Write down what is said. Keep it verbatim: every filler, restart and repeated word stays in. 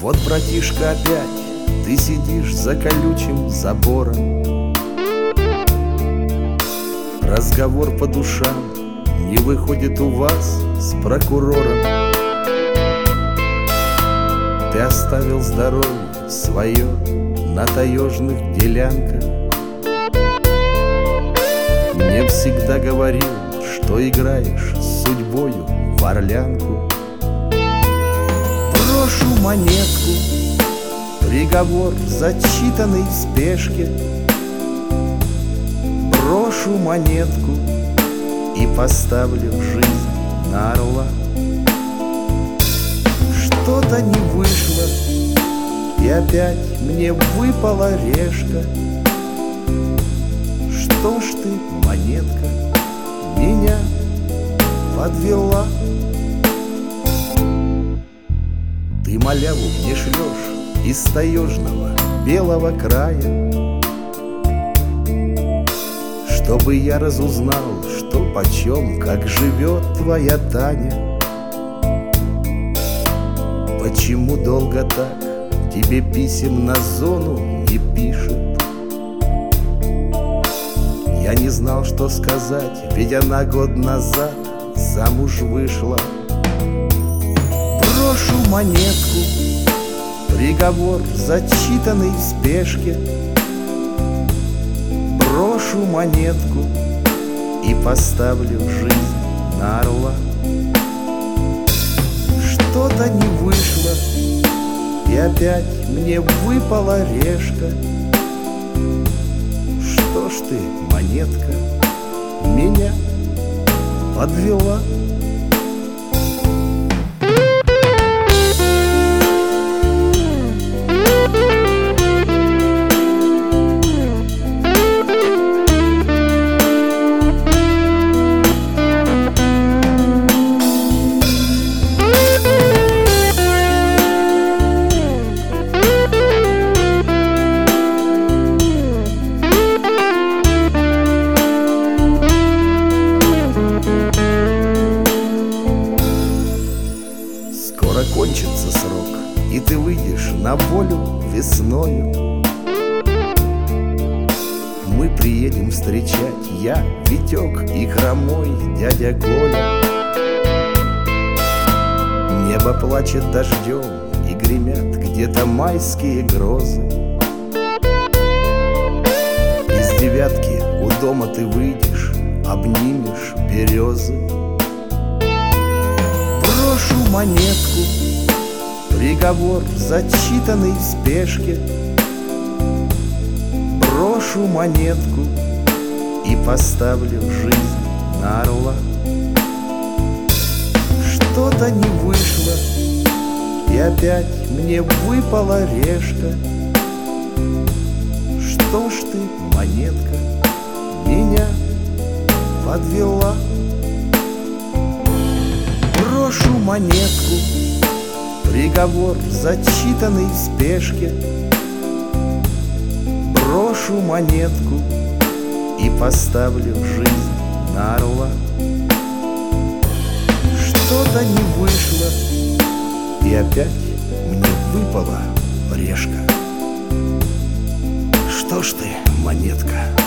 Вот, братишка, опять ты сидишь за колючим забором. Разговор по душам не выходит у вас с прокурором. Ты оставил здоровье свое на таежных делянках. Мне всегда говорил, что играешь с судьбою в орлянку. Брошу монетку, приговор, зачитанный в спешке. Брошу монетку и поставлю жизнь на орла. Что-то не вышло, и опять мне выпала решка. Что ж ты, монетка, меня подвела? Ты маляву мне шлешь из таежного белого края, чтобы я разузнал, что почем, как живет твоя Таня. Почему долго так тебе писем на зону не пишет? Я не знал, что сказать, ведь она год назад замуж вышла. Брошу монетку, приговор, зачитанный в спешке. Брошу монетку и поставлю жизнь на орла. Что-то не вышло, и опять мне выпала решка. Что ж ты, монетка, меня подвела? Кончится срок, и ты выйдешь на волю весною. Мы приедем встречать, я, Витек и хромой дядя Коля. Небо плачет дождем, и гремят где-то майские грозы. Из девятки у дома ты выйдешь, обнимешь березы. Брошу монетку, приговор, зачитанный в спешке. Брошу монетку и поставлю жизнь на орла. Что-то не вышло, и опять мне выпала решка. Что ж ты, монетка, меня подвела? Брошу монетку, приговор, зачитанный в спешке. Брошу монетку и поставлю жизнь на орла. Что-то не вышло, и опять мне выпала решка. Что ж ты, монетка,